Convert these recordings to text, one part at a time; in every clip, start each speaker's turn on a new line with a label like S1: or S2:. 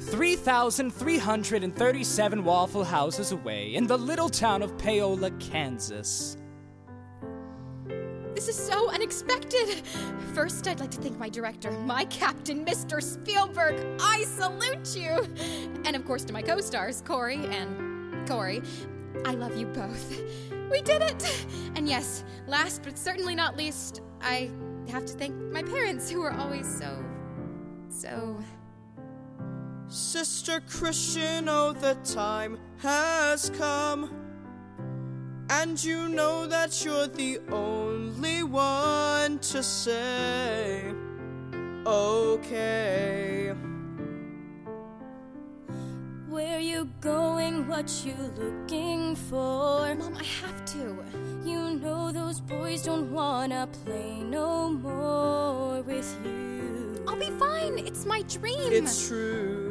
S1: 3,337 Waffle Houses away in the little town of Paola, Kansas.
S2: This is so unexpected. First, I'd like to thank my director, my captain, Mr. Spielberg. I salute you. And of course to my co-stars, Corey and Corey. I love you both. We did it. And yes, last but certainly not least, I have to thank my parents who are always so...
S3: Sister Christian, oh, the time has come. And you know that you're the only one to say, okay.
S4: Where you going, what you looking for?
S2: Mom, I have to.
S4: You know those boys don't wanna play no more with you.
S2: I'll be fine. It's my dream.
S3: It's true.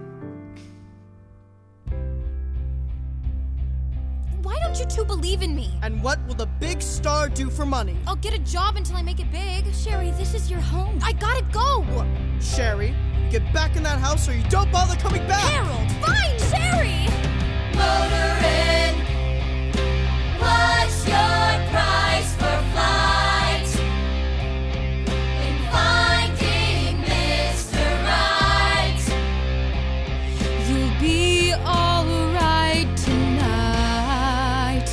S2: Why don't you two believe in me?
S3: And what will the big star do for money?
S2: I'll get a job until I make it big.
S4: Sherry, this is your home.
S2: I gotta go.
S3: Sherry, get back in that house or you don't bother coming back.
S2: Harold, fine.
S4: Sherry!
S5: Motorin', what's your price for flight? In finding Mr. Right,
S4: You'll be alright tonight.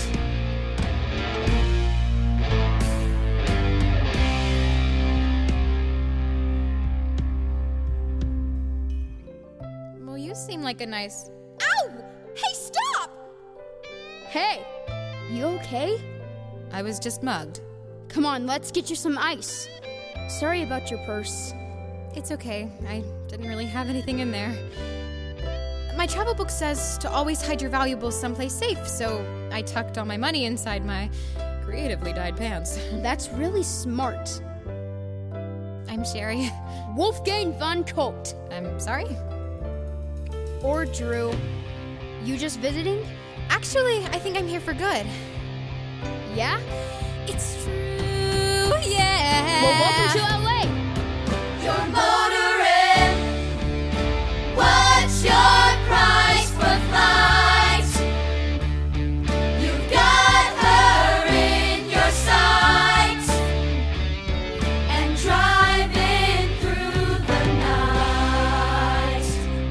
S2: Well, you seem like a nice... Ow! Hey, stop!
S6: Hey, you okay?
S2: I was just mugged.
S6: Come on, let's get you some ice. Sorry about your purse.
S2: It's okay. I didn't really have anything in there. My travel book says to always hide your valuables someplace safe, so I tucked all my money inside my creatively dyed pants.
S6: That's really smart.
S2: I'm Sherry.
S6: Wolfgang von Colt.
S2: I'm sorry?
S6: Or Drew. You just visiting?
S2: Actually, I think I'm here for good.
S6: Yeah?
S2: It's true, yeah.
S6: Well, welcome to LA.
S5: you're motoring. What's your price for flight? You've got her in your sights and driving through the night.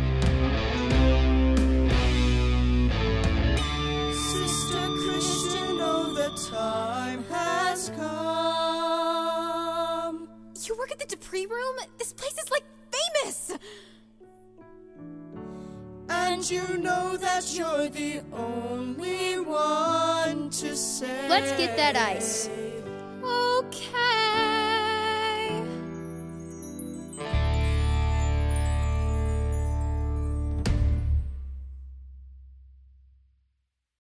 S3: Sister Christian, oh, the time has come.
S2: You work at the Dupree Room? This place is, like, famous!
S3: And you know that you're the only one to say.
S6: Let's get that ice.